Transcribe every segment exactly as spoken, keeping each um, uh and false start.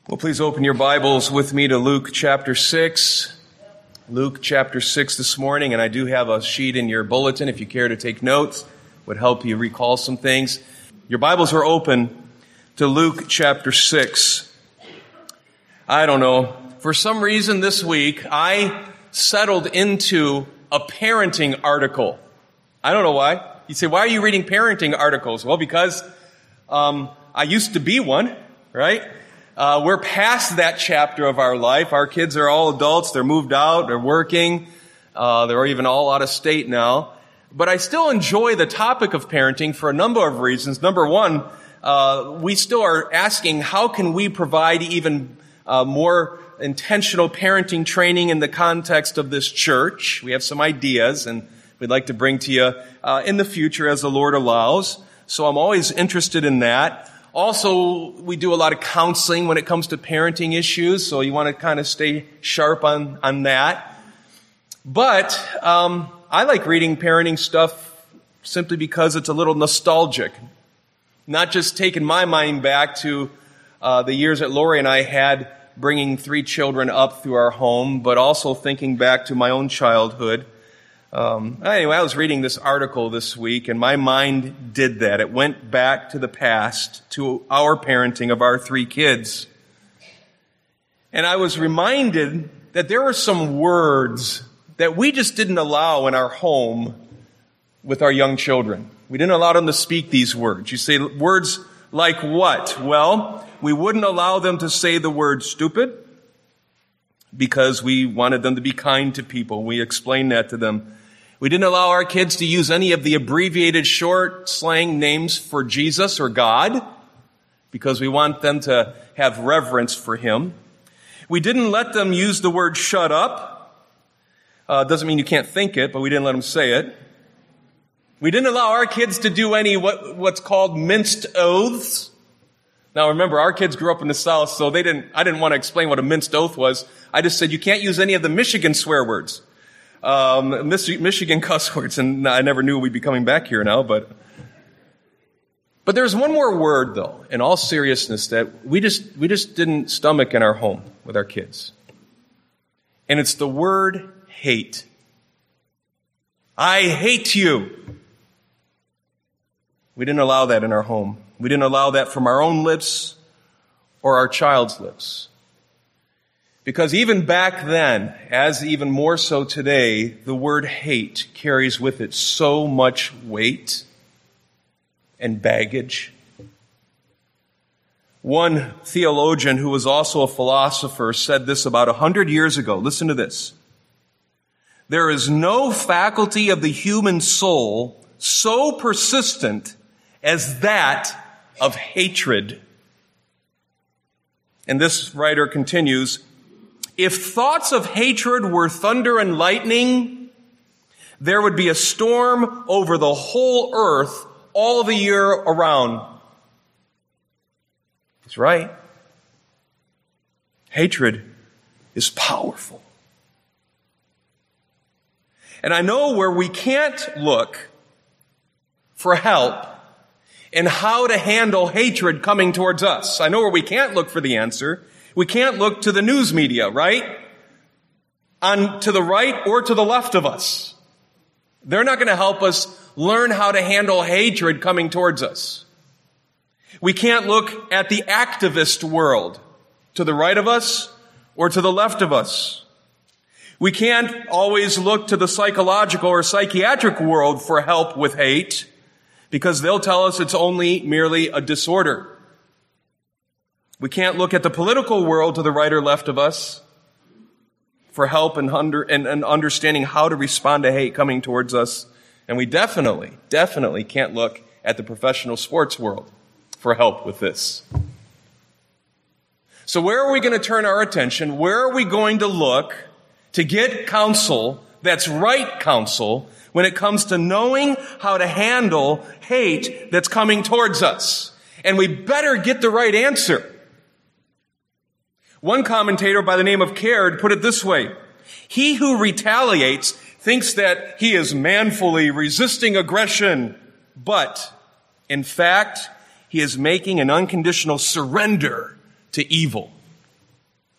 Well, please open your Bibles with me to Luke chapter six. Luke chapter six this morning, and I do have a sheet in your bulletin if you care to take notes. Would help you recall some things. Your Bibles are open to Luke chapter six. I don't know. For some reason this week, I settled into a parenting article. I don't know why. You say, why are you reading parenting articles? Well, because um, I used to be one, right? Uh, we're past that chapter of our life. Our kids are all adults. They're moved out. They're working. Uh, they're even all out of state now. But I still enjoy the topic of parenting for a number of reasons. Number one, uh, we still are asking, how can we provide even uh, more intentional parenting training in the context of this church? We have some ideas, and we'd like to bring to you uh, in the future as the Lord allows. So I'm always interested in that. Also, we do a lot of counseling when it comes to parenting issues, so you want to kind of stay sharp on, on that. But um, I like reading parenting stuff simply because it's a little nostalgic. Not just taking my mind back to uh, the years that Lori and I had bringing three children up through our home, but also thinking back to my own childhood. Um, anyway, I was reading this article this week, and my mind did that. It went back to the past, to our parenting of our three kids. And I was reminded that there were some words that we just didn't allow in our home with our young children. We didn't allow them to speak these words. You say words like what? Well, we wouldn't allow them to say the word stupid because we wanted them to be kind to people. We explained that to them. We didn't allow our kids to use any of the abbreviated short slang names for Jesus or God because we want them to have reverence for Him. We didn't let them use the word shut up. Uh, doesn't mean you can't think it, but we didn't let them say it. We didn't allow our kids to do any what, what's called minced oaths. Now remember, our kids grew up in the South, so they didn't, I didn't want to explain what a minced oath was. I just said you can't use any of the Michigan swear words. Um, Michigan cuss words, and I never knew we'd be coming back here now, but, but there's one more word though, in all seriousness, that we just, we just didn't stomach in our home with our kids. And it's the word hate. I hate you. We didn't allow that in our home. We didn't allow that from our own lips or our child's lips. Because even back then, as even more so today, the word hate carries with it so much weight and baggage. One theologian who was also a philosopher said this about a hundred years ago. Listen to this. There is no faculty of the human soul so persistent as that of hatred. And this writer continues, if thoughts of hatred were thunder and lightning, there would be a storm over the whole earth all the year around. He's right. Hatred is powerful. And I know where we can't look for help in how to handle hatred coming towards us. I know where we can't look for the answer. We can't look to the news media, right? On to the right or to the left of us. They're not going to help us learn how to handle hatred coming towards us. We can't look at the activist world to the right of us or to the left of us. We can't always look to the psychological or psychiatric world for help with hate because they'll tell us it's only merely a disorder. We can't look at the political world to the right or left of us for help and, under, and, and understanding how to respond to hate coming towards us. And we definitely, definitely can't look at the professional sports world for help with this. So where are we going to turn our attention? Where are we going to look to get counsel that's right counsel when it comes to knowing how to handle hate that's coming towards us? And we better get the right answer. One commentator by the name of Caird put it this way. He who retaliates thinks that he is manfully resisting aggression, but in fact, he is making an unconditional surrender to evil.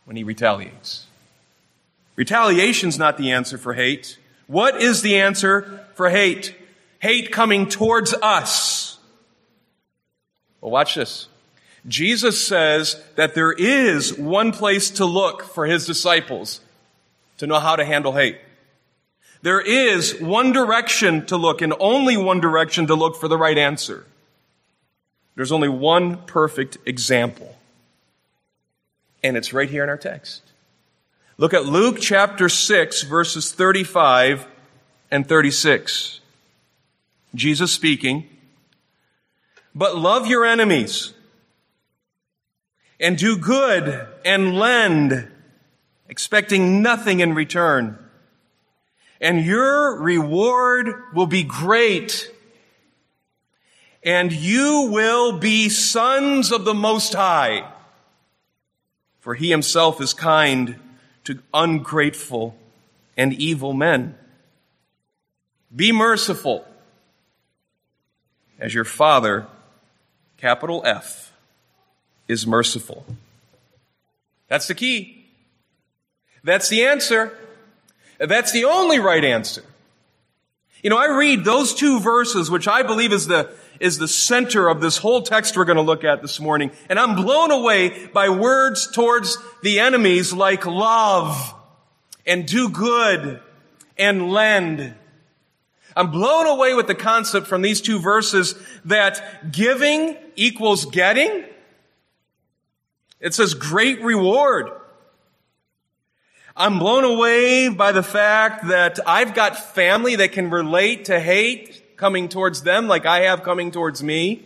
when he retaliates. Retaliation's not the answer for hate. What is the answer for hate? Hate coming towards us. Well, watch this. Jesus says that there is one place to look for his disciples to know how to handle hate. There is one direction to look, and only one direction to look for the right answer. There's only one perfect example. And it's right here in our text. Look at Luke chapter six, verses thirty-five and thirty-six. Jesus speaking, "But love your enemies, and do good, and lend, expecting nothing in return. And your reward will be great, and you will be sons of the Most High. For he himself is kind to ungrateful and evil men. Be merciful, as your Father, capital F, is merciful." That's the key. That's the answer. That's the only right answer. You know, I read those two verses, which I believe is the is the center of this whole text we're going to look at this morning, and I'm blown away by words towards the enemies like love and do good and lend. I'm blown away with the concept from these two verses that giving equals getting. It says great reward. I'm blown away by the fact that I've got family that can relate to hate coming towards them like I have coming towards me.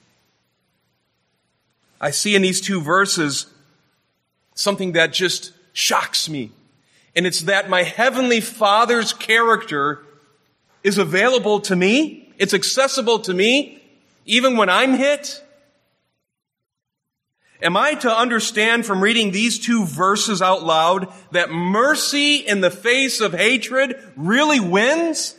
I see in these two verses something that just shocks me. And it's that my Heavenly Father's character is available to me. It's accessible to me, even when I'm hit. Am I to understand from reading these two verses out loud that mercy in the face of hatred really wins?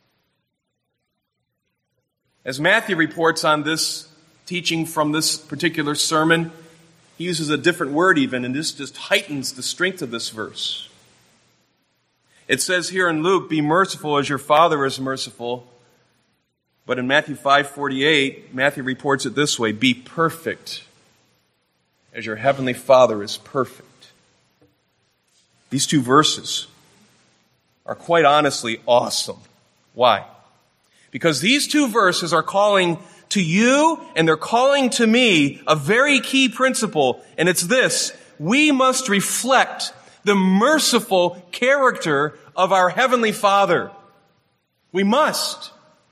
As Matthew reports on this teaching from this particular sermon, he uses a different word even, and this just heightens the strength of this verse. It says here in Luke, "Be merciful as your Father is merciful." But in Matthew five forty-eight, Matthew reports it this way, "Be perfect as your Heavenly Father is perfect." These two verses are quite honestly awesome. Why? Because these two verses are calling to you and they're calling to me a very key principle, and it's this: we must reflect the merciful character of our Heavenly Father. We must.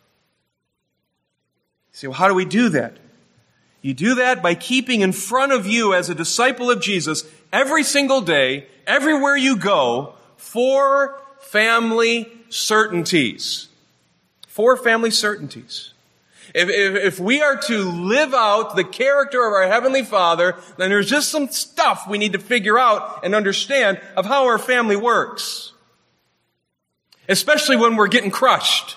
You say, well, how do we do that? You do that by keeping in front of you as a disciple of Jesus every single day, everywhere you go, four family certainties. Four family certainties. If, if, if we are to live out the character of our Heavenly Father, then there's just some stuff we need to figure out and understand of how our family works. Especially when we're getting crushed.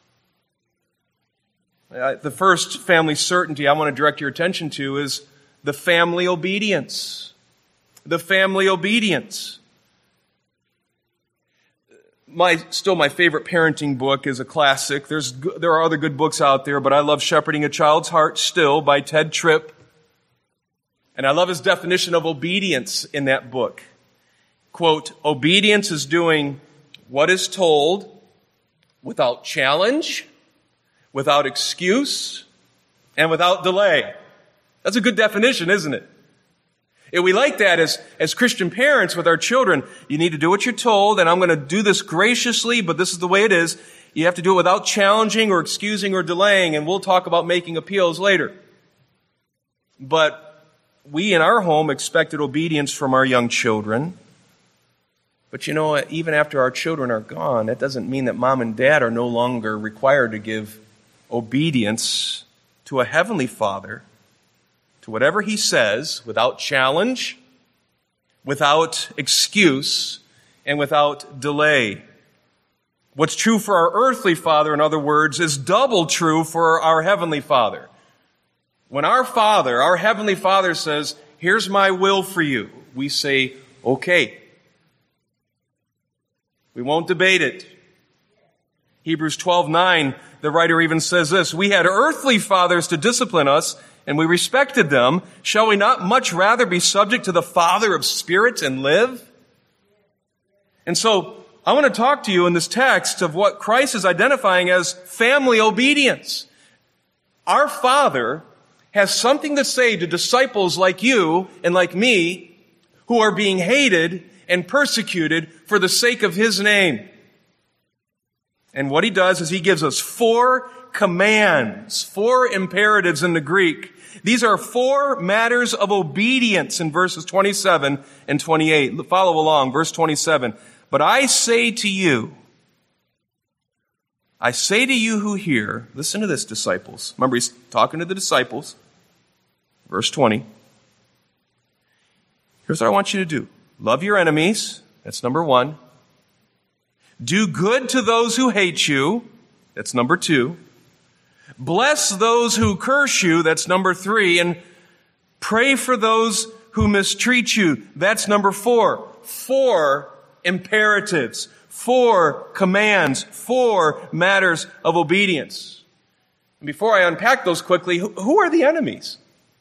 Uh, the first family certainty I want to direct your attention to is the family obedience. The family obedience. My, still my favorite parenting book is a classic. There's, there are other good books out there, but I love Shepherding a Child's Heart still by Ted Tripp. And I love his definition of obedience in that book. Quote, "Obedience is doing what is told without challenge, without excuse, and without delay." That's a good definition, isn't it? And we like that as, as Christian parents with our children. You need to do what you're told, and I'm going to do this graciously, but this is the way it is. You have to do it without challenging or excusing or delaying, and we'll talk about making appeals later. But we in our home expected obedience from our young children. But you know, even after our children are gone, that doesn't mean that mom and dad are no longer required to give obedience to a Heavenly Father, to whatever He says, without challenge, without excuse, and without delay. What's true for our earthly father, in other words, is double true for our Heavenly Father. When our Father, our Heavenly Father says, "Here's my will for you," we say, Okay. We won't debate it. Hebrews twelve nine, the writer even says this, we had earthly fathers to discipline us, and we respected them. Shall we not much rather be subject to the Father of spirits and live? And so, I want to talk to you in this text of what Christ is identifying as family obedience. Our Father has something to say to disciples like you and like me who are being hated and persecuted for the sake of His name. And what He does is He gives us four commands, four imperatives in the Greek. These are four matters of obedience in verses twenty-seven and twenty-eight. Follow along, verse twenty-seven. But I say to you, I say to you who hear, listen to this, disciples. Remember, He's talking to the disciples. Verse twenty. Here's what I want you to do. Love your enemies. That's number one. Do good to those who hate you. That's number two. Bless those who curse you. That's number three. And pray for those who mistreat you. That's number four. Four imperatives. Four commands. Four matters of obedience. And before I unpack those quickly, who are the enemies?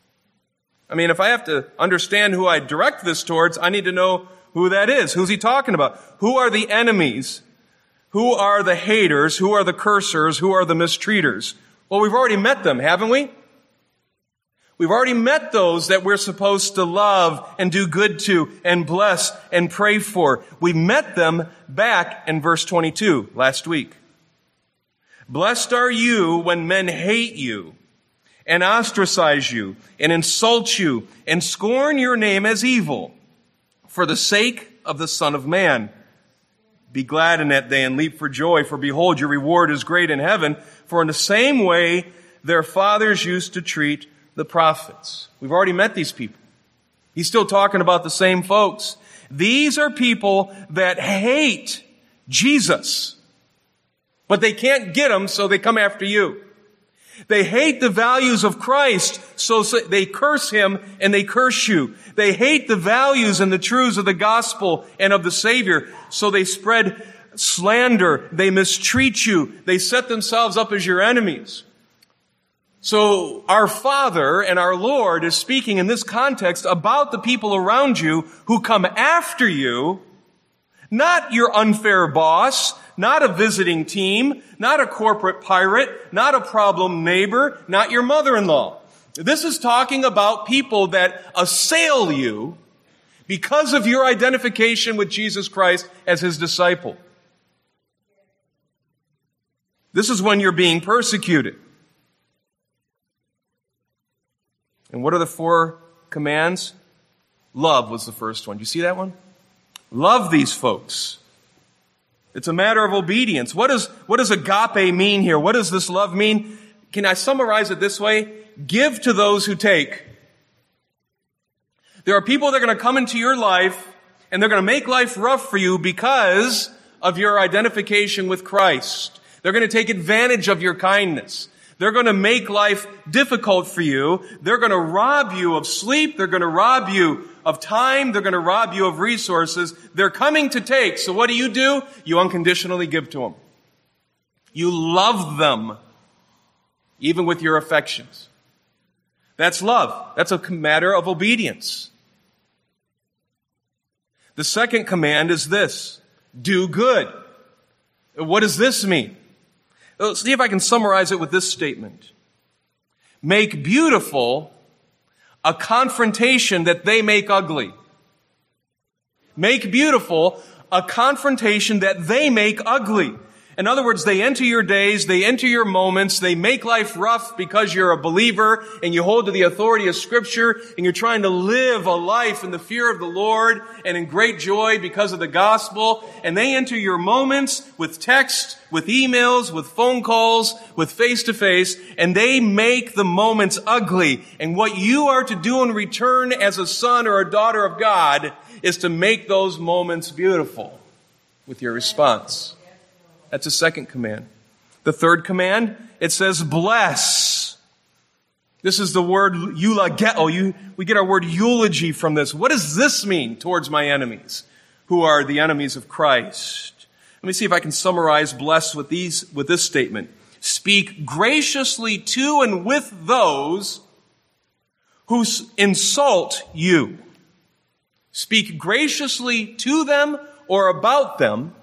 I mean, if I have to understand who I direct this towards, I need to know who that is. Who's he talking about? Who are the enemies? Who are the haters? Who are the cursers? Who are the mistreaters? Well, we've already met them, haven't we? We've already met those that we're supposed to love and do good to and bless and pray for. We met them back in verse twenty-two last week. Blessed are you when men hate you and ostracize you and insult you and scorn your name as evil for the sake of the Son of Man. Be glad in that day and leap for joy, for behold, your reward is great in heaven. For in the same way their fathers used to treat the prophets. We've already met these people. He's still talking about the same folks. These are people that hate Jesus, but they can't get him, so they come after you. They hate the values of Christ, so they curse him and they curse you. They hate the values and the truths of the gospel and of the Savior, so they spread slander. They mistreat you. They set themselves up as your enemies. So our Father and our Lord is speaking in this context about the people around you who come after you, not your unfair boss, not a visiting team, not a corporate pirate, not a problem neighbor, not your mother-in-law. This is talking about people that assail you because of your identification with Jesus Christ as His disciple. This is when you're being persecuted. And what are the four commands? Love was the first one. Do you see that one? Love these folks. It's a matter of obedience. What does, what does agape mean here? What does this love mean? Can I summarize it this way? Give to those who take. There are people that are going to come into your life and they're going to make life rough for you because of your identification with Christ. They're going to take advantage of your kindness. They're going to make life difficult for you. They're going to rob you of sleep. They're going to rob you of time. They're going to rob you of resources. They're coming to take. So what do you do? You unconditionally give to them. You love them, even with your affections. That's love. That's a matter of obedience. The second command is this: do good. What does this mean? Let's see if I can summarize it with this statement. Make beautiful a confrontation that they make ugly. Make beautiful a confrontation that they make ugly. In other words, they enter your days, they enter your moments, they make life rough because you're a believer and you hold to the authority of Scripture and you're trying to live a life in the fear of the Lord and in great joy because of the gospel. And they enter your moments with text, with emails, with phone calls, with face-to-face, and they make the moments ugly. And what you are to do in return as a son or a daughter of God is to make those moments beautiful with your response. That's the second command. The third command, it says bless. This is the word eulogeo. You, we get our word eulogy from this. What does this mean towards my enemies, who are the enemies of Christ? Let me see if I can summarize bless with these, with this statement. Speak graciously to and with those who insult you. Speak graciously to them or about them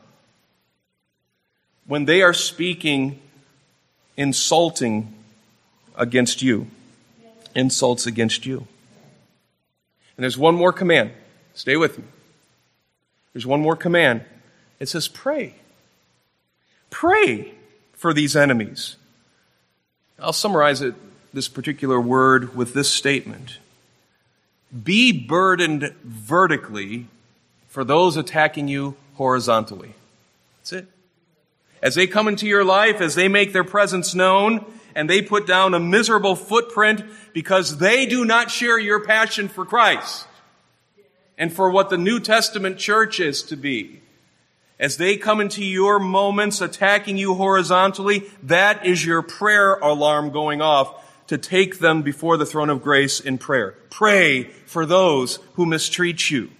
when they are speaking insulting against you. Insults against you. And there's one more command. Stay with me. There's one more command. It says pray. Pray for these enemies. I'll summarize it, this particular word, with this statement. Be burdened vertically for those attacking you horizontally. That's it. As they come into your life, as they make their presence known, and they put down a miserable footprint because they do not share your passion for Christ and for what the New Testament church is to be. As they come into your moments attacking you horizontally, that is your prayer alarm going off to take them before the throne of grace in prayer. Pray for those who mistreat you.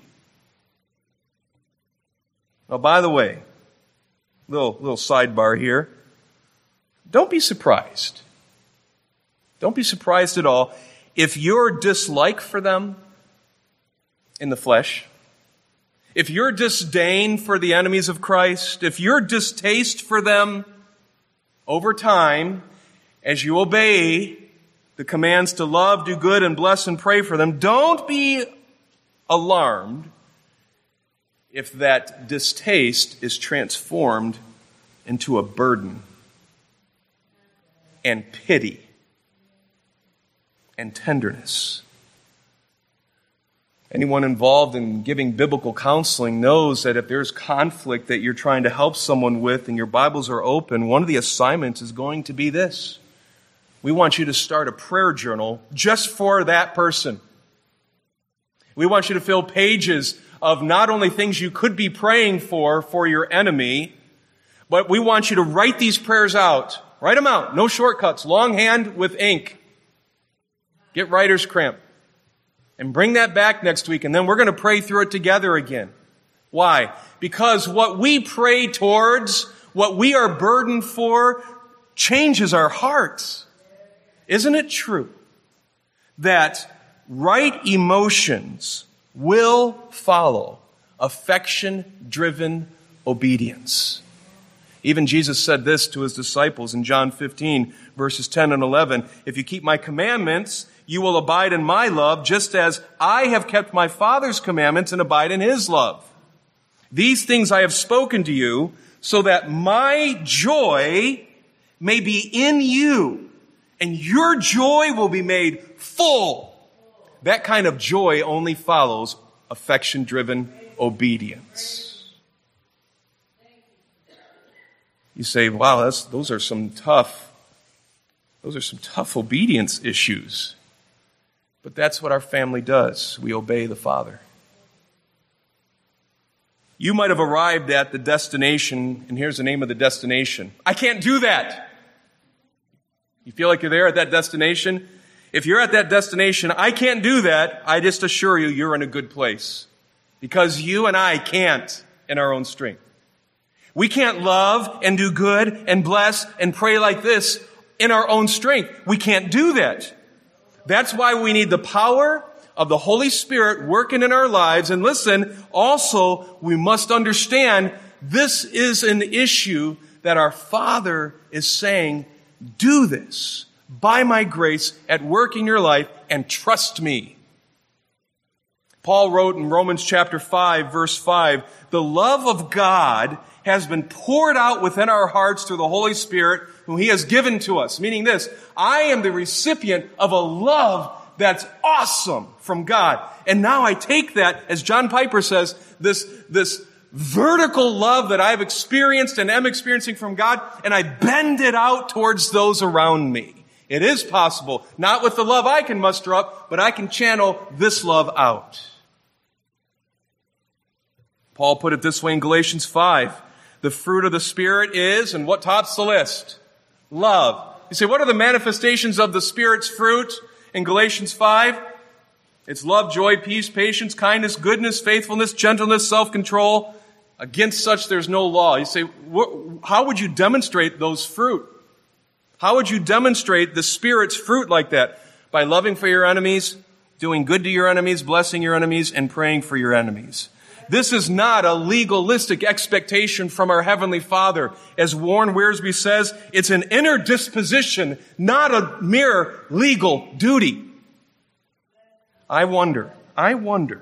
Now, by the way, little, little sidebar here. Don't be surprised. Don't be surprised at all if your dislike for them in the flesh, if your disdain for the enemies of Christ, if your distaste for them over time, as you obey the commands to love, do good, and bless and pray for them, don't be alarmed if that distaste is transformed into a burden and pity and tenderness. Anyone involved in giving biblical counseling knows that if there's conflict that you're trying to help someone with and your Bibles are open, one of the assignments is going to be this. We want you to start a prayer journal just for that person. We want you to fill pages of not only things you could be praying for, for your enemy, but we want you to write these prayers out. Write them out. No shortcuts. Longhand with ink. Get writer's cramp. And bring that back next week, and then we're going to pray through it together again. Why? Because what we pray towards, what we are burdened for, changes our hearts. Isn't it true that right emotions will follow affection-driven obedience? Even Jesus said this to his disciples in John fifteen, verses ten and eleven. If you keep my commandments, you will abide in my love, just as I have kept my Father's commandments and abide in his love. These things I have spoken to you, so that my joy may be in you, and your joy will be made full. That kind of joy only follows affection-driven obedience. You say, wow, that's, those are some tough, those are some tough obedience issues. But that's what our family does. We obey the Father. You might have arrived at the destination, and here's the name of the destination. I can't do that. You feel like you're there at that destination? If you're at that destination, I can't do that. I just assure you, you're in a good place. Because you and I can't in our own strength. We can't love and do good and bless and pray like this in our own strength. We can't do that. That's why we need the power of the Holy Spirit working in our lives. And listen, also, we must understand this is an issue that our Father is saying, do this by my grace at work in your life and trust me. Paul wrote in Romans chapter five, verse five, the love of God has been poured out within our hearts through the Holy Spirit whom he has given to us. Meaning this, I am the recipient of a love that's awesome from God. And now I take that, as John Piper says, this, this vertical love that I've experienced and am experiencing from God, and I bend it out towards those around me. It is possible, not with the love I can muster up, but I can channel this love out. Paul put it this way in Galatians five. The fruit of the Spirit is, and what tops the list? Love. You say, what are the manifestations of the Spirit's fruit? in Galatians five? It's love, joy, peace, patience, kindness, goodness, faithfulness, gentleness, self-control. Against such there's no law. You say, how would you demonstrate those fruit? How would you demonstrate the Spirit's fruit like that? By loving for your enemies, doing good to your enemies, blessing your enemies, and praying for your enemies. This is not a legalistic expectation from our Heavenly Father. As Warren Wiersbe says, it's an inner disposition, not a mere legal duty. I wonder, I wonder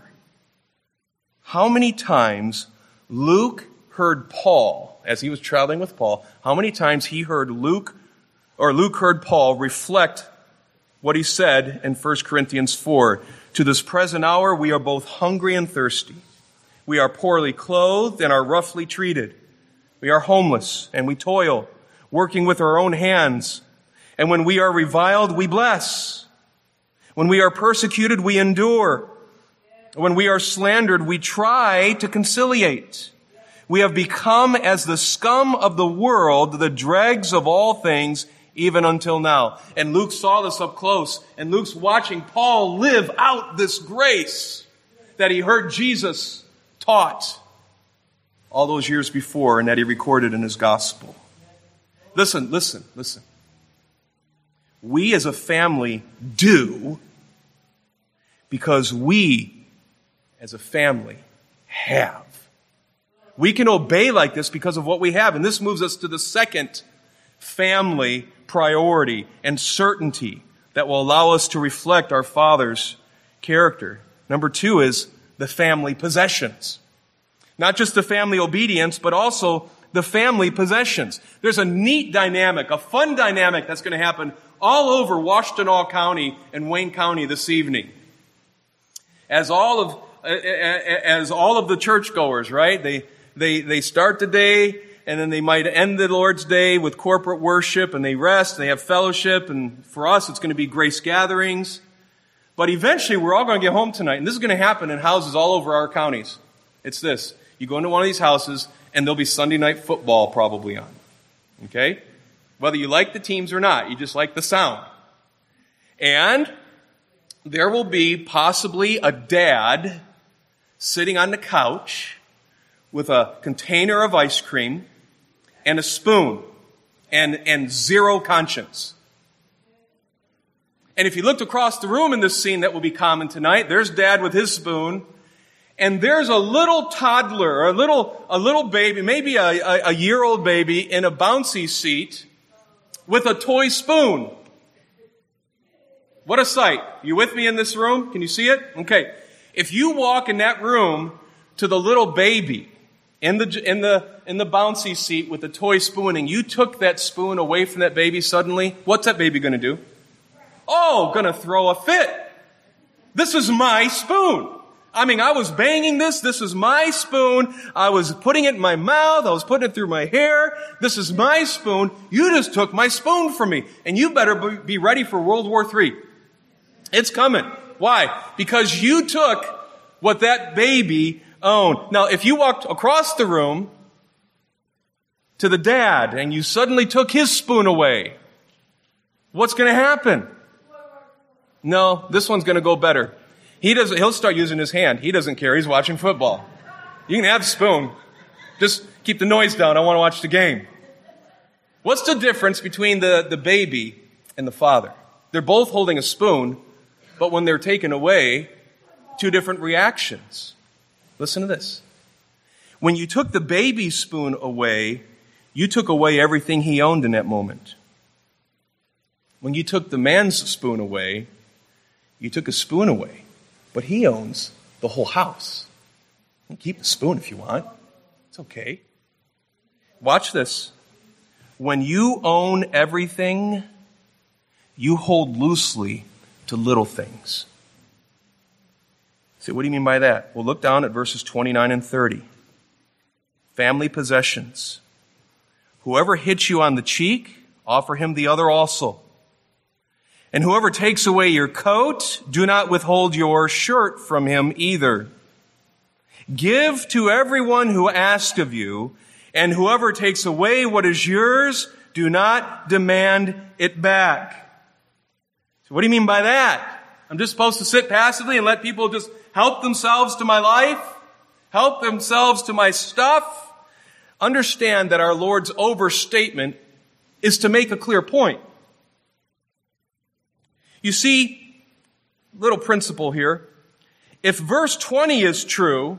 how many times Luke heard Paul, as he was traveling with Paul, how many times he heard Luke, or Luke heard Paul reflect what he said in First Corinthians four. To this present hour, we are both hungry and thirsty. We are poorly clothed and are roughly treated. We are homeless and we toil, working with our own hands. And when we are reviled, we bless. When we are persecuted, we endure. When we are slandered, we try to conciliate. We have become as the scum of the world, the dregs of all things, even until now. And Luke saw this up close, and Luke's watching Paul live out this grace that he heard Jesus taught all those years before and that he recorded in his gospel. Listen, listen, listen. We as a family do because we as a family have. We can obey like this because of what we have. And this moves us to the second family priority and certainty that will allow us to reflect our Father's character. Number two is the family possessions. Not just the family obedience, but also the family possessions. There's a neat dynamic, a fun dynamic that's going to happen all over Washtenaw County and Wayne County this evening. As all of as all of the churchgoers, right? They they they start the day and then they might end the Lord's Day with corporate worship and they rest and they have fellowship, and for us it's going to be grace gatherings. But eventually we're all going to get home tonight, and this is going to happen in houses all over our counties. It's this. You go into one of these houses and there'll be Sunday night football probably on. Okay? Whether you like the teams or not, you just like the sound. And there will be possibly a dad sitting on the couch with a container of ice cream and a spoon and, and zero conscience. And if you looked across the room in this scene that will be common tonight, there's Dad with his spoon, and there's a little toddler, a little a little baby, maybe a, a, a year-old baby in a bouncy seat with a toy spoon. What a sight. You with me in this room? Can you see it? Okay. If you walk in that room to the little baby in the in the in the bouncy seat with the toy spoon, and you took that spoon away from that baby suddenly, what's that baby going to do? Oh, gonna throw a fit. This is my spoon. I mean, I was banging this. This is my spoon. I was putting it in my mouth. I was putting it through my hair. This is my spoon. You just took my spoon from me. And you better be ready for World War Three. It's coming. Why? Because you took what that baby owned. Now, if you walked across the room to the dad and you suddenly took his spoon away, what's going to happen? No, this one's going to go better. He doesn't, he'll start using his hand. He doesn't care. He's watching football. You can have the spoon. Just keep the noise down. I want to watch the game. What's the difference between the, the baby and the father? They're both holding a spoon, but when they're taken away, two different reactions. Listen to this. When you took the baby's spoon away, you took away everything he owned in that moment. When you took the man's spoon away, you took a spoon away, but he owns the whole house. You can keep the spoon if you want. It's okay. Watch this. When you own everything, you hold loosely to little things. So what do you mean by that? Well, look down at verses twenty-nine and thirty. Family possessions. Whoever hits you on the cheek, offer him the other also. And whoever takes away your coat, do not withhold your shirt from him either. Give to everyone who asks of you, and whoever takes away what is yours, do not demand it back. So what do you mean by that? I'm just supposed to sit passively and let people just help themselves to my life? Help themselves to my stuff? Understand that our Lord's overstatement is to make a clear point. You see, little principle here. If verse twenty is true,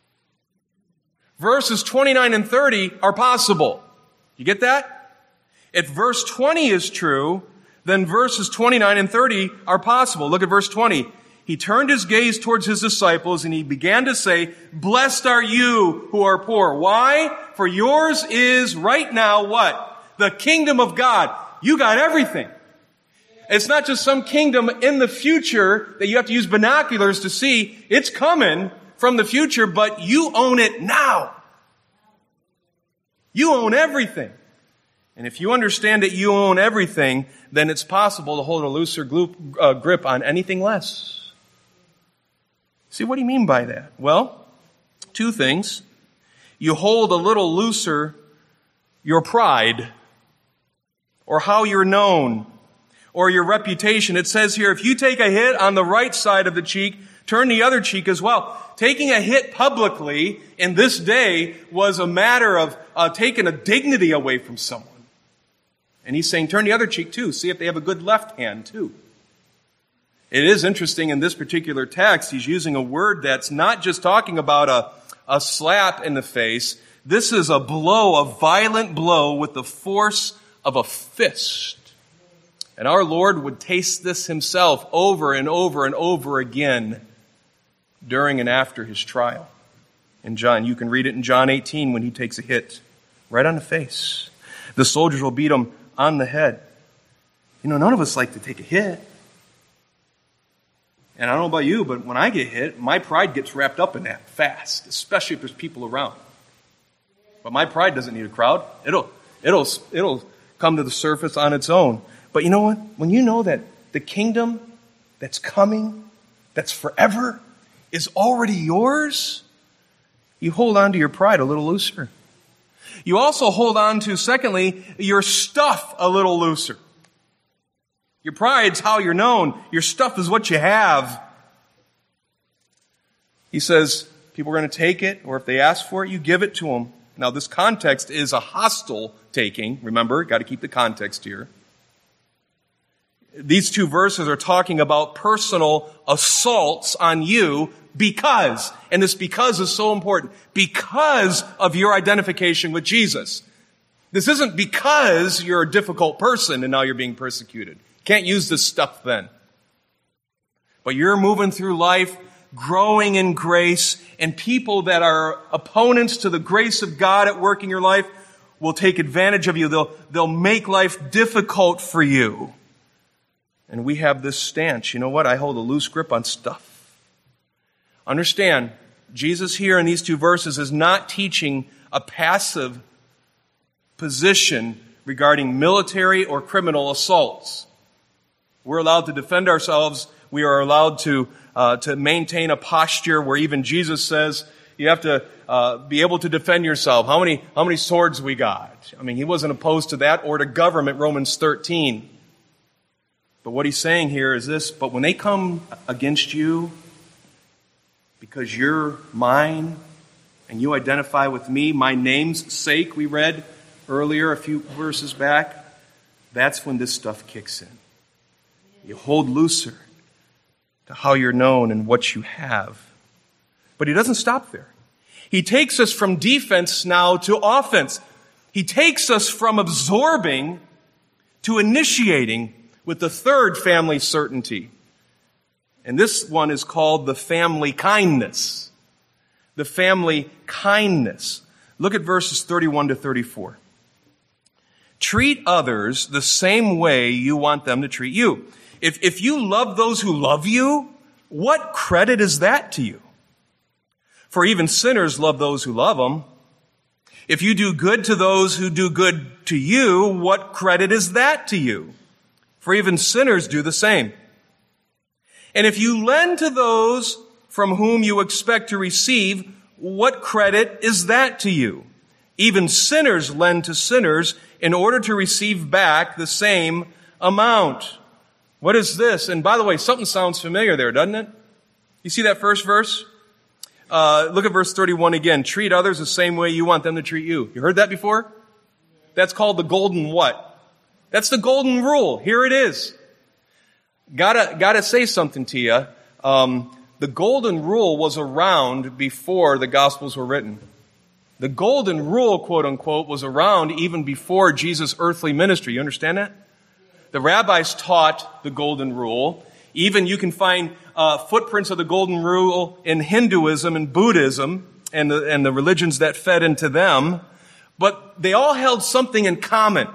verses twenty-nine and thirty are possible. You get that? If verse twenty is true, then verses twenty-nine and thirty are possible. Look at verse twenty. He turned his gaze towards his disciples and he began to say, "Blessed are you who are poor." Why? For yours is right now what? The kingdom of God. You got everything. It's not just some kingdom in the future that you have to use binoculars to see. It's coming from the future, but you own it now. You own everything. And if you understand that you own everything, then it's possible to hold a looser grip on anything less. See, what do you mean by that? Well, two things. You hold a little looser your pride, or how you're known, or your reputation. It says here, if you take a hit on the right side of the cheek, turn the other cheek as well. Taking a hit publicly in this day was a matter of uh, taking a dignity away from someone. And he's saying, turn the other cheek too. See if they have a good left hand too. It is interesting in this particular text, he's using a word that's not just talking about a, a slap in the face. This is a blow, a violent blow with the force of a fist. And our Lord would taste this himself over and over and over again during and after his trial. In John, you can read it in John eighteen when he takes a hit right on the face. The soldiers will beat him on the head. You know, none of us like to take a hit. And I don't know about you, but when I get hit, my pride gets wrapped up in that fast, especially if there's people around. But my pride doesn't need a crowd. It'll, it'll, it'll come to the surface on its own. But you know what? When you know that the kingdom that's coming, that's forever, is already yours, you hold on to your pride a little looser. You also hold on to, secondly, your stuff a little looser. Your pride's how you're known. Your stuff is what you have. He says, people are going to take it, or if they ask for it, you give it to them. Now, this context is a hostile taking. Remember, got to keep the context here. These two verses are talking about personal assaults on you because, and this because is so important, because of your identification with Jesus. This isn't because you're a difficult person and now you're being persecuted. Can't use this stuff then. But you're moving through life, growing in grace, and people that are opponents to the grace of God at work in your life will take advantage of you. They'll, they'll make life difficult for you. And we have this stance. You know what? I hold a loose grip on stuff. Understand, Jesus here in these two verses is not teaching a passive position regarding military or criminal assaults. We're allowed to defend ourselves. We are allowed to uh, to maintain a posture where even Jesus says you have to uh, be able to defend yourself. How many how many swords we got? I mean, he wasn't opposed to that or to government, Romans thirteen. But what he's saying here is this, but when they come against you because you're mine and you identify with me, my name's sake, we read earlier a few verses back, that's when this stuff kicks in. You hold looser to how you're known and what you have. But he doesn't stop there. He takes us from defense now to offense. He takes us from absorbing to initiating with the third family certainty. And this one is called the family kindness. The family kindness. Look at verses thirty-one to thirty-four. Treat others the same way you want them to treat you. If, if you love those who love you, what credit is that to you? For even sinners love those who love them. If you do good to those who do good to you, what credit is that to you? For even sinners do the same. And if you lend to those from whom you expect to receive, what credit is that to you? Even sinners lend to sinners in order to receive back the same amount. What is this? And by the way, something sounds familiar there, doesn't it? You see that first verse? Uh, look at verse thirty-one again. Treat others the same way you want them to treat you. You heard that before? That's called the golden what? That's the golden rule. Here it is. Gotta, gotta say something to you. Um, the golden rule was around before the Gospels were written. The golden rule, quote unquote, was around even before Jesus' earthly ministry. You understand that? The rabbis taught the golden rule. Even you can find uh, footprints of the golden rule in Hinduism and Buddhism and the, and the religions that fed into them. But they all held something in common.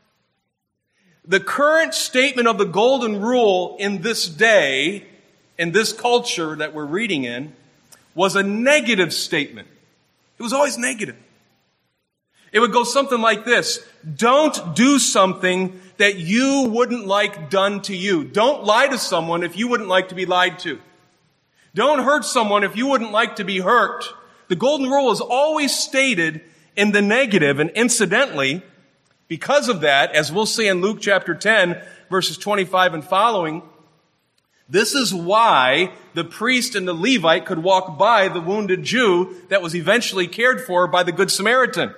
The current statement of the golden rule in this day, in this culture that we're reading in, was a negative statement. It was always negative. It would go something like this. Don't do something that you wouldn't like done to you. Don't lie to someone if you wouldn't like to be lied to. Don't hurt someone if you wouldn't like to be hurt. The golden rule is always stated in the negative, and incidentally, because of that, as we'll see in Luke chapter ten, verses twenty-five and following, this is why the priest and the Levite could walk by the wounded Jew that was eventually cared for by the Good Samaritan.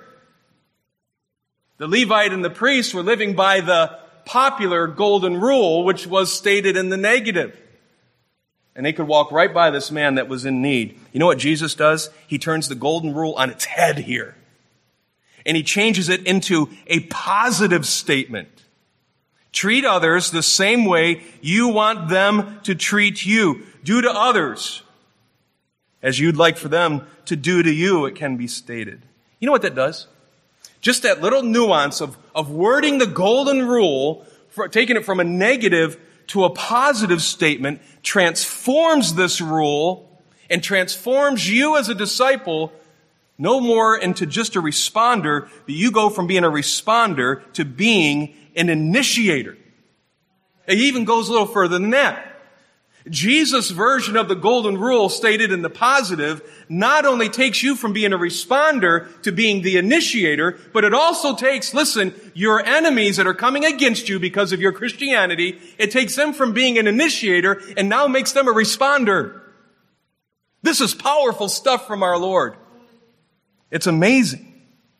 The Levite and the priest were living by the popular golden rule, which was stated in the negative. And they could walk right by this man that was in need. You know what Jesus does? He turns the golden rule on its head here. And he changes it into a positive statement. Treat others the same way you want them to treat you. Do to others as you'd like for them to do to you, it can be stated. You know what that does? Just that little nuance of, of wording the golden rule, for, taking it from a negative to a positive statement, transforms this rule and transforms you as a disciple no more into just a responder, but you go from being a responder to being an initiator. It even goes a little further than that. Jesus' version of the golden rule stated in the positive not only takes you from being a responder to being the initiator, but it also takes, listen, your enemies that are coming against you because of your Christianity, it takes them from being an initiator and now makes them a responder. This is powerful stuff from our Lord. It's amazing.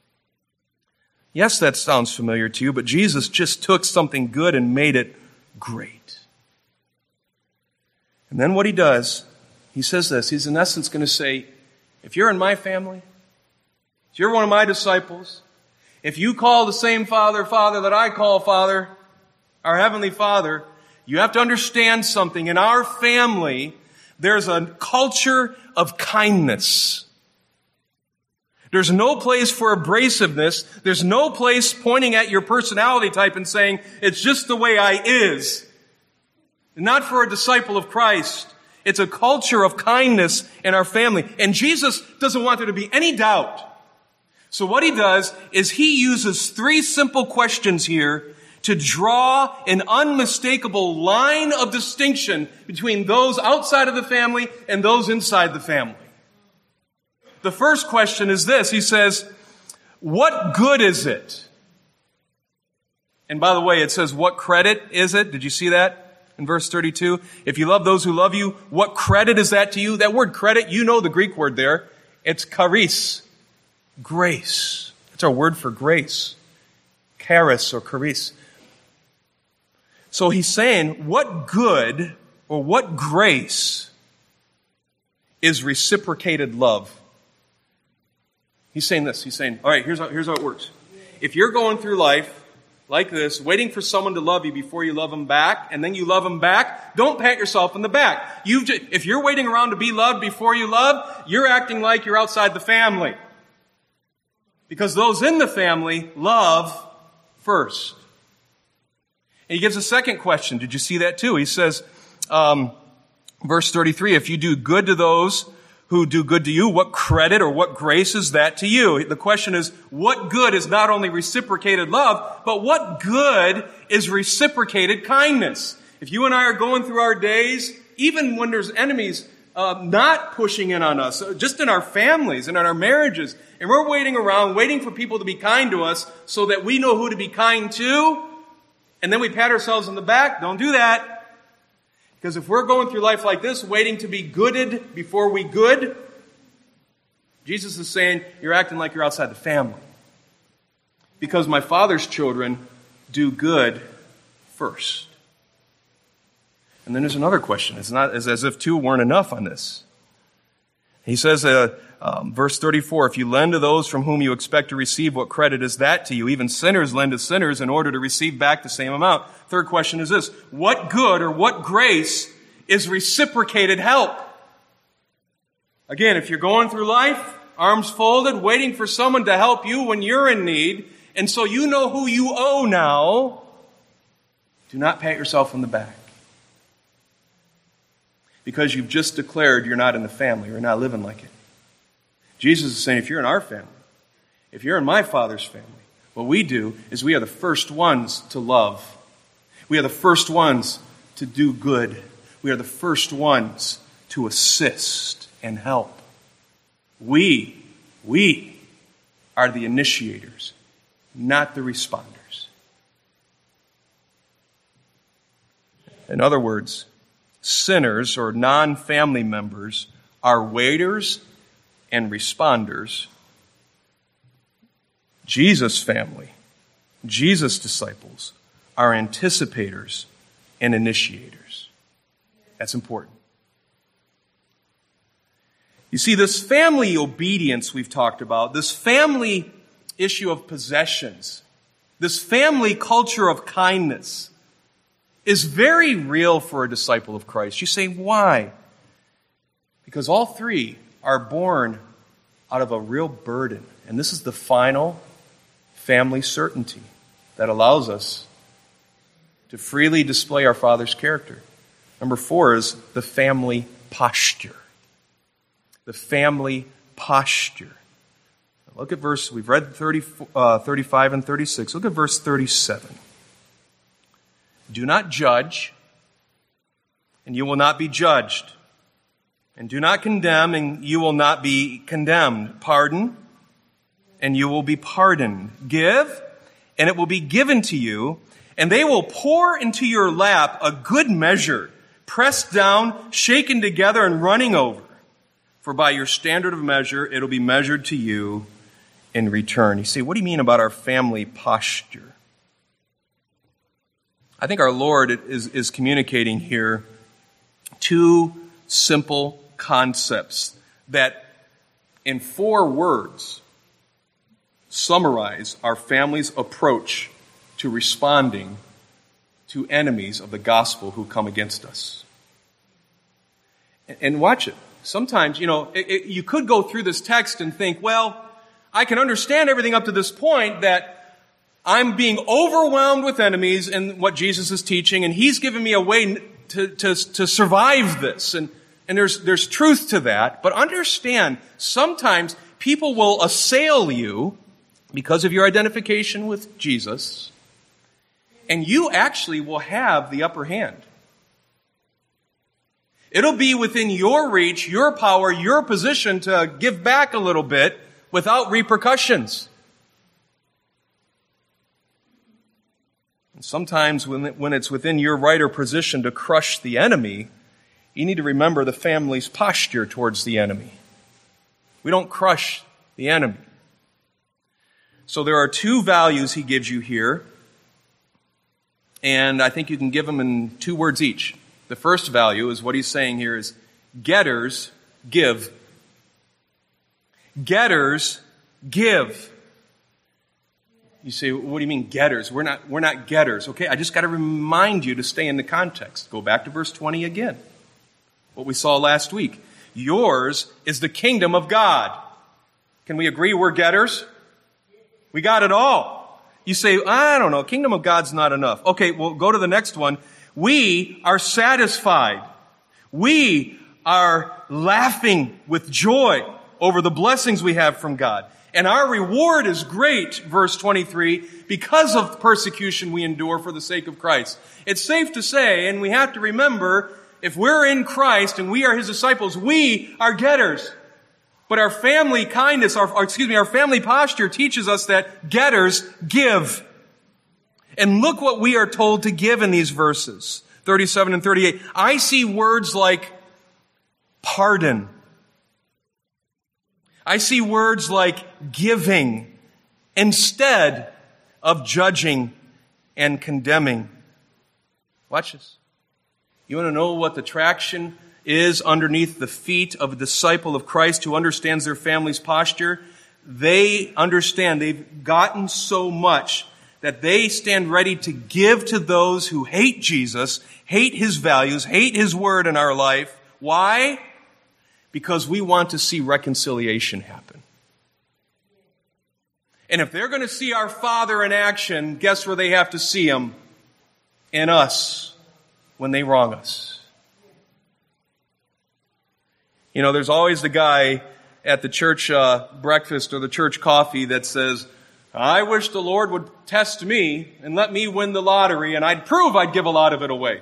Yes, that sounds familiar to you, but Jesus just took something good and made it great. And then what he does, he says this. He's in essence going to say, if you're in my family, if you're one of my disciples, if you call the same Father, Father that I call Father, our Heavenly Father, you have to understand something. In our family, there's a culture of kindness. There's no place for abrasiveness. There's no place pointing at your personality type and saying, it's just the way I is. Not for a disciple of Christ. It's a culture of kindness in our family. And Jesus doesn't want there to be any doubt. So what he does is he uses three simple questions here to draw an unmistakable line of distinction between those outside of the family and those inside the family. The first question is this. He says, what good is it? And by the way, it says, what credit is it? Did you see that? In verse thirty-two, if you love those who love you, what credit is that to you? That word credit, you know the Greek word there. It's charis, grace. That's our word for grace. Charis or charis. So he's saying, what good or what grace is reciprocated love? He's saying this. He's saying, all right, here's how, here's how it works. If you're going through life like this, waiting for someone to love you before you love them back, and then you love them back, don't pat yourself on the back. You've just, if you're waiting around to be loved before you love, you're acting like you're outside the family. Because those in the family love first. And he gives a second question. Did you see that too? He says, um, verse thirty-three, if you do good to those who do good to you, what credit or what grace is that to you? The question is, what good is not only reciprocated love, but what good is reciprocated kindness? If you and I are going through our days, even when there's enemies uh, not pushing in on us, just in our families and in our marriages, and we're waiting around, waiting for people to be kind to us so that we know who to be kind to, and then we pat ourselves on the back, don't do that. Because if we're going through life like this, waiting to be gooded before we good, Jesus is saying, you're acting like you're outside the family. Because my Father's children do good first. And then there's another question. It's not it's as if two weren't enough on this. He says, uh, um, verse thirty-four, if you lend to those from whom you expect to receive, what credit is that to you? Even sinners lend to sinners in order to receive back the same amount. Third question is this: what good or what grace is reciprocated help? Again, if you're going through life, arms folded, waiting for someone to help you when you're in need, and so you know who you owe now, do not pat yourself on the back. Because you've just declared you're not in the family, you're not living like it. Jesus is saying, if you're in our family, if you're in my Father's family, what we do is we are the first ones to love. We are the first ones to do good. We are the first ones to assist and help. We, we are the initiators, not the responders. In other words, sinners or non-family members are waiters and responders. Jesus' family, Jesus' disciples are anticipators and initiators. That's important. You see, this family obedience we've talked about, this family issue of possessions, this family culture of kindness is very real for a disciple of Christ. You say, why? Because all three are born out of a real burden. And this is the final family certainty that allows us to freely display our Father's character. Number four is the family posture. The family posture. Look at verse, we've read thirty, uh, thirty-five and thirty-six. Look at verse thirty-seven. Do not judge, and you will not be judged. And do not condemn, and you will not be condemned. Pardon, and you will be pardoned. Give, and it will be given to you, and they will pour into your lap a good measure, pressed down, shaken together, and running over. For by your standard of measure, it'll be measured to you in return. You say, what do you mean about our family posture? I think our Lord is, is communicating here two simple concepts that in four words summarize our family's approach to responding to enemies of the gospel who come against us. And watch it. Sometimes, you know, it, it, you could go through this text and think, well, I can understand everything up to this point, that I'm being overwhelmed with enemies and what Jesus is teaching, and He's given me a way to, to, to survive this. And, and there's, there's truth to that. But understand, sometimes people will assail you because of your identification with Jesus, and you actually will have the upper hand. It'll be within your reach, your power, your position to give back a little bit without repercussions. And sometimes when, when it's within your right or position to crush the enemy, you need to remember the family's posture towards the enemy. We don't crush the enemy. So there are two values he gives you here, and I think you can give them in two words each. The first value is what he's saying here is getters give. Getters give. You say, what do you mean getters? We're not, we're not getters. Okay, I just got to remind you to stay in the context. Go back to verse twenty again. What we saw last week. Yours is the kingdom of God. Can we agree we're getters? We got it all. You say, I don't know, kingdom of God's not enough. Okay, well, go to the next one. We are satisfied. We are laughing with joy over the blessings we have from God. And our reward is great, verse twenty-three, because of the persecution we endure for the sake of Christ. It's safe to say, and we have to remember, if we're in Christ and we are His disciples, we are getters. But our family kindness, our, or excuse me, our family posture teaches us that getters give. And look what we are told to give in these verses. thirty-seven and thirty-eight, I see words like pardon. I see words like giving instead of judging and condemning. Watch this. You want to know what the traction is underneath the feet of a disciple of Christ who understands their family's posture? They understand they've gotten so much that they stand ready to give to those who hate Jesus, hate His values, hate His word in our life. Why? Because we want to see reconciliation happen. And if they're going to see our Father in action, guess where they have to see Him? In us, when they wrong us. You know, there's always the guy at the church uh, breakfast or the church coffee that says, I wish the Lord would test me and let me win the lottery, and I'd prove I'd give a lot of it away.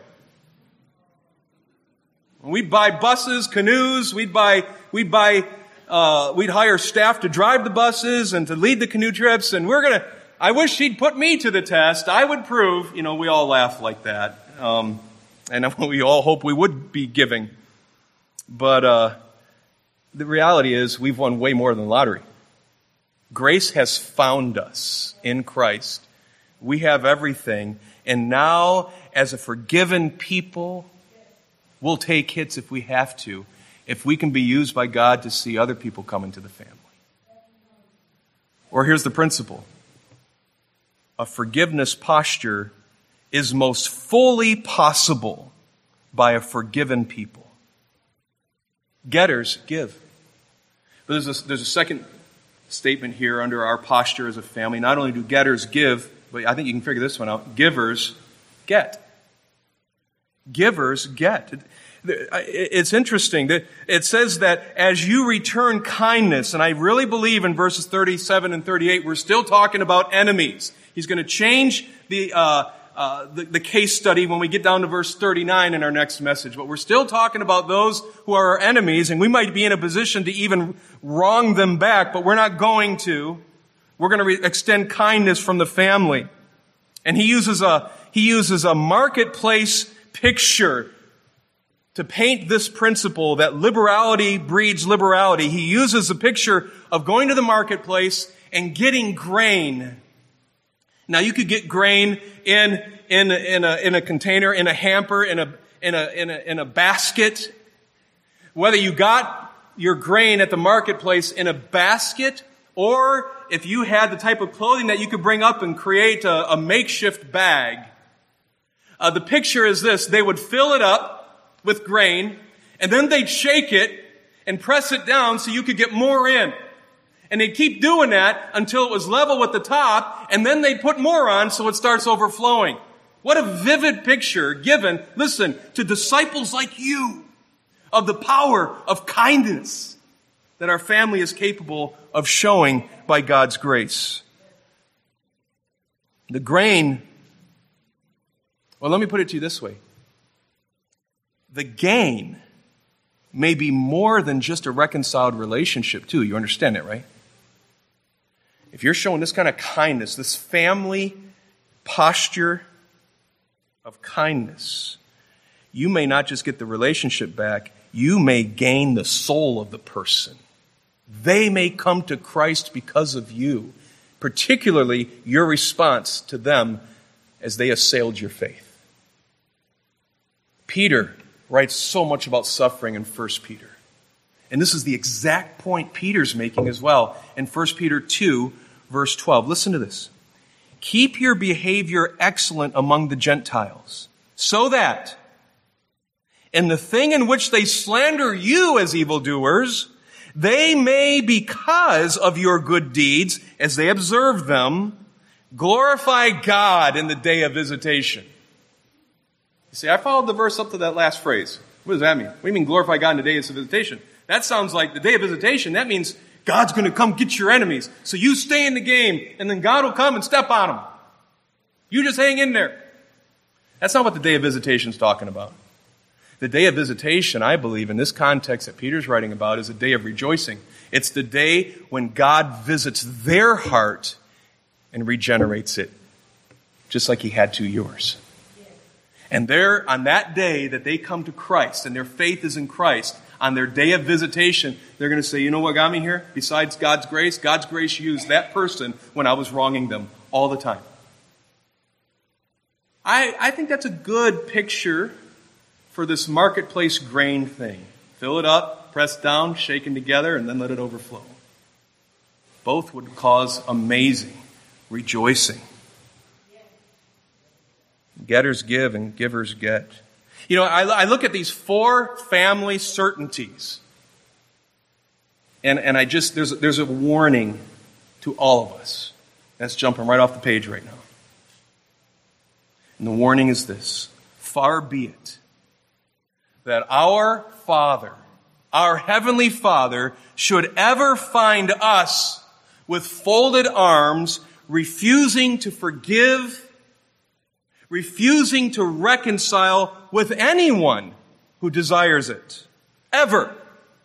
We'd buy buses, canoes, we'd buy, we'd buy, uh, we'd hire staff to drive the buses and to lead the canoe trips, and we're gonna, I wish He'd put me to the test. I would prove, you know, we all laugh like that. Um, and we all hope we would be giving. But, uh, the reality is we've won way more than the lottery. Grace has found us in Christ. We have everything. And now, as a forgiven people, we'll take hits if we have to, if we can be used by God to see other people come into the family. Or here's the principle. A forgiveness posture is most fully possible by a forgiven people. Getters give. But there's a, there's a second statement here under our posture as a family. Not only do getters give, but I think you can figure this one out. Givers get. Givers get. It's interesting that it says that as you return kindness, and I really believe in verses thirty-seven and thirty-eight, we're still talking about enemies. He's going to change the, uh, uh, the, the case study when we get down to verse thirty-nine in our next message. But we're still talking about those who are our enemies, and we might be in a position to even wrong them back, but we're not going to. We're going to re- extend kindness from the family. And he uses a, he uses a marketplace picture to paint this principle that liberality breeds liberality. He uses a picture of going to the marketplace and getting grain. Now you could get grain in, in, in a, in a container, in a hamper, in a, in a, in a, in a basket. Whether you got your grain at the marketplace in a basket, or if you had the type of clothing that you could bring up and create a, a makeshift bag. Uh, the picture is this. They would fill it up with grain, and then they'd shake it and press it down so you could get more in. And they'd keep doing that until it was level with the top, and then they'd put more on so it starts overflowing. What a vivid picture given, listen, to disciples like you of the power of kindness that our family is capable of showing by God's grace. The grain, well, let me put it to you this way. The gain may be more than just a reconciled relationship, too. You understand that, right? If you're showing this kind of kindness, this family posture of kindness, you may not just get the relationship back, you may gain the soul of the person. They may come to Christ because of you, particularly your response to them as they assailed your faith. Peter writes so much about suffering in First Peter. And this is the exact point Peter's making as well in First Peter two, verse twelve. Listen to this. Keep your behavior excellent among the Gentiles, so that in the thing in which they slander you as evildoers, they may, because of your good deeds, as they observe them, glorify God in the day of visitation. You see, I followed the verse up to that last phrase. What does that mean? What do you mean glorify God in the day of visitation? That sounds like the day of visitation. That means God's going to come get your enemies. So you stay in the game, and then God will come and step on them. You just hang in there. That's not what the day of visitation is talking about. The day of visitation, I believe, in this context that Peter's writing about, is a day of rejoicing. It's the day when God visits their heart and regenerates it, just like He had to yours. And there, on that day that they come to Christ and their faith is in Christ, on their day of visitation, they're going to say, you know what got me here? Besides God's grace, God's grace used that person when I was wronging them all the time. I, I think that's a good picture for this marketplace grain thing. Fill it up, press down, shaken together, and then let it overflow. Both would cause amazing rejoicing. Getters give and givers get. You know, I, I look at these four family certainties. And, and I just, there's, there's a warning to all of us. That's jumping right off the page right now. And the warning is this: far be it that our Father, our Heavenly Father, should ever find us with folded arms, refusing to forgive, refusing to reconcile with anyone who desires it. Ever.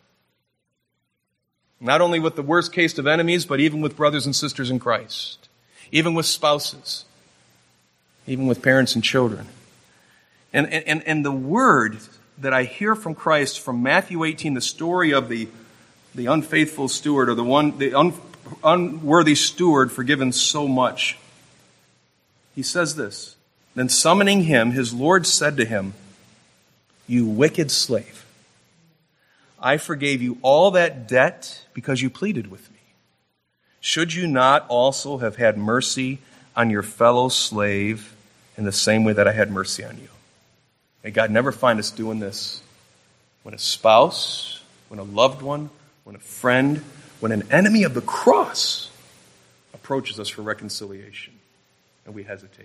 Not only with the worst case of enemies, but even with brothers and sisters in Christ. Even with spouses. Even with parents and children. And, and, and the word that I hear from Christ from Matthew eighteen, the story of the, the unfaithful steward, or the one, the un, unworthy steward forgiven so much. He says this: then summoning him, his Lord said to him, you wicked slave, I forgave you all that debt because you pleaded with me. Should you not also have had mercy on your fellow slave in the same way that I had mercy on you? May God never find us doing this when a spouse, when a loved one, when a friend, when an enemy of the cross approaches us for reconciliation and we hesitate.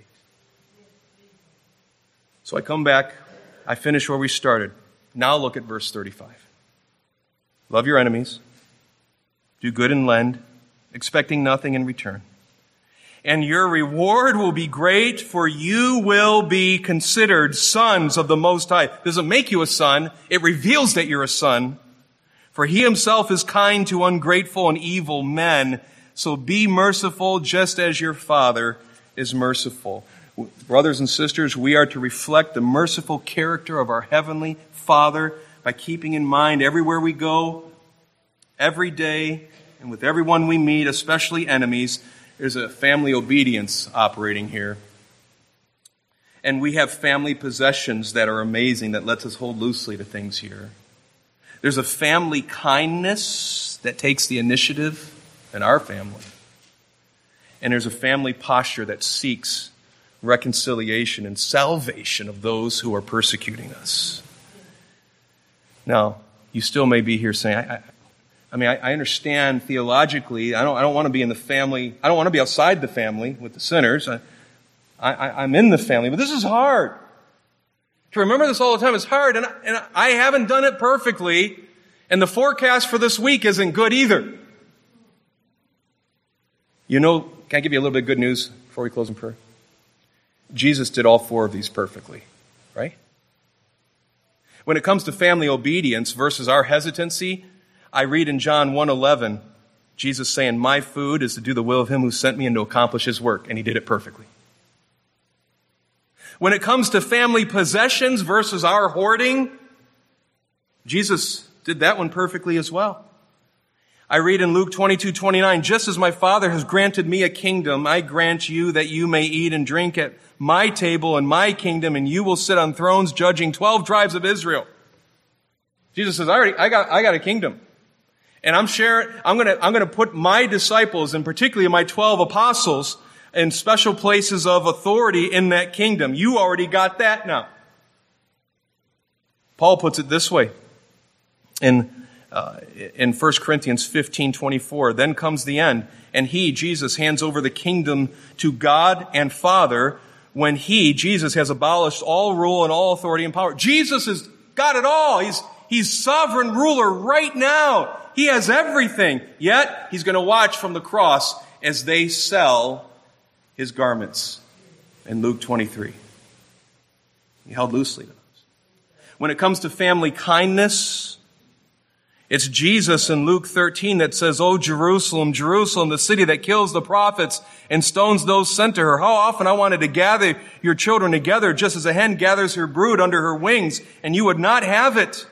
So I come back, I finish where we started. Now look at verse thirty-five. Love your enemies, do good and lend, expecting nothing in return. And your reward will be great, for you will be considered sons of the Most High. It doesn't make you a son, it reveals that you're a son. For he himself is kind to ungrateful and evil men. So be merciful just as your Father is merciful. Brothers and sisters, we are to reflect the merciful character of our Heavenly Father by keeping in mind everywhere we go, every day, and with everyone we meet, especially enemies, there's a family obedience operating here. And we have family possessions that are amazing, that lets us hold loosely to things here. There's a family kindness that takes the initiative in our family. And there's a family posture that seeks reconciliation and salvation of those who are persecuting us. Now, you still may be here saying, I, I, I mean, I, I understand theologically, I don't, I don't want to be in the family, I don't want to be outside the family with the sinners. I, I, I'm in the family, but this is hard. To remember this all the time is hard, and I, and I haven't done it perfectly, and the forecast for this week isn't good either. You know, can I give you a little bit of good news before we close in prayer? Jesus did all four of these perfectly, right? When it comes to family obedience versus our hesitancy, I read in John one eleven, Jesus saying, my food is to do the will of him who sent me and to accomplish his work. And he did it perfectly. When it comes to family possessions versus our hoarding, Jesus did that one perfectly as well. I read in Luke twenty-two twenty-nine, just as my Father has granted me a kingdom, I grant you that you may eat and drink at my table in my kingdom, and you will sit on thrones judging twelve tribes of Israel. Jesus says, I already, I got, I got a kingdom. And I'm sharing, I'm gonna, I'm gonna put my disciples, and particularly my twelve apostles, in special places of authority in that kingdom. You already got that now. Paul puts it this way in, uh, in First Corinthians fifteen twenty-four. Then comes the end, and he, Jesus, hands over the kingdom to God and Father when he, Jesus, has abolished all rule and all authority and power. Jesus has got it all. He's, he's sovereign ruler right now. He has everything. Yet, he's going to watch from the cross as they sell his garments in Luke twenty-three. He held loosely to those. When it comes to family kindness, It's Jesus in Luke thirteen that says, "Oh, Jerusalem, Jerusalem, the city that kills the prophets and stones those sent to her. How often I wanted to gather your children together just as a hen gathers her brood under her wings, and you would not have it."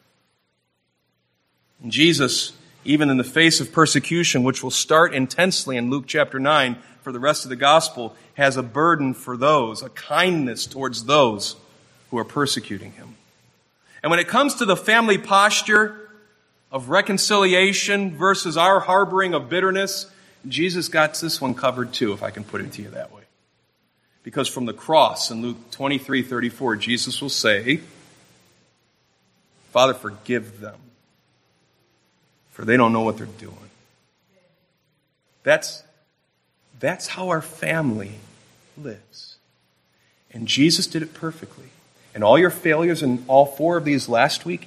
And Jesus, even in the face of persecution, which will start intensely in Luke chapter nine for the rest of the gospel, has a burden for those, a kindness towards those who are persecuting him. And when it comes to the family posture of reconciliation versus our harboring of bitterness, Jesus got this one covered too, if I can put it to you that way. Because from the cross in Luke twenty-three thirty-four, Jesus will say, "Father, forgive them, for they don't know what they're doing." That's, that's how our family lives. And Jesus did it perfectly. And all your failures in all four of these last week,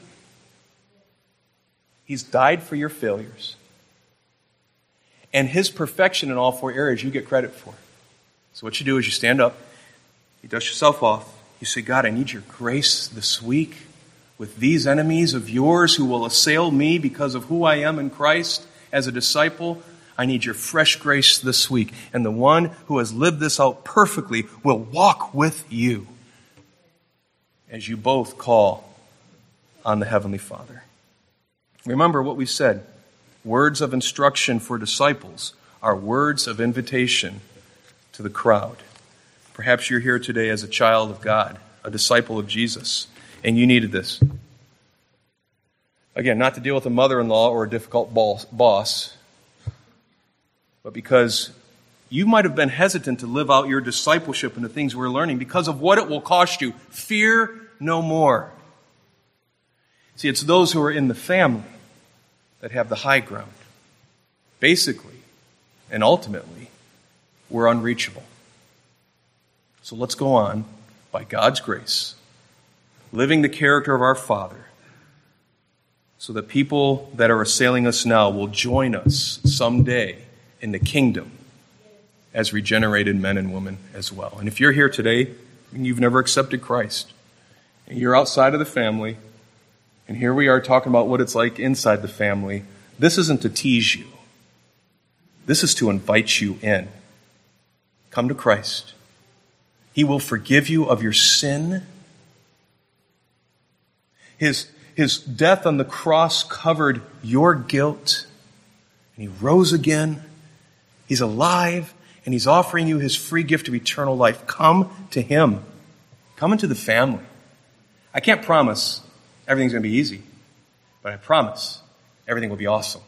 He's died for your failures. And His perfection in all four areas you get credit for. So what you do is you stand up, you dust yourself off, you say, "God, I need your grace this week with these enemies of yours who will assail me because of who I am in Christ as a disciple. I need your fresh grace this week. And the one who has lived this out perfectly will walk with you as you both call on the Heavenly Father." Remember what we said. Words of instruction for disciples are words of invitation to the crowd. Perhaps you're here today as a child of God, a disciple of Jesus, and you needed this. Again, not to deal with a mother-in-law or a difficult boss, but because you might have been hesitant to live out your discipleship and the things we're learning because of what it will cost you. Fear no more. See, it's those who are in the family that have the high ground. Basically, and ultimately, we're unreachable. So let's go on, by God's grace, living the character of our Father, so that people that are assailing us now will join us someday in the kingdom as regenerated men and women as well. And if you're here today and you've never accepted Christ, and you're outside of the family, and here we are talking about what it's like inside the family, this isn't to tease you. This is to invite you in. Come to Christ. He will forgive you of your sin. His, his death on the cross covered your guilt, and He rose again. He's alive, and He's offering you His free gift of eternal life. Come to Him. Come into the family. I can't promise everything's going to be easy, but I promise everything will be awesome.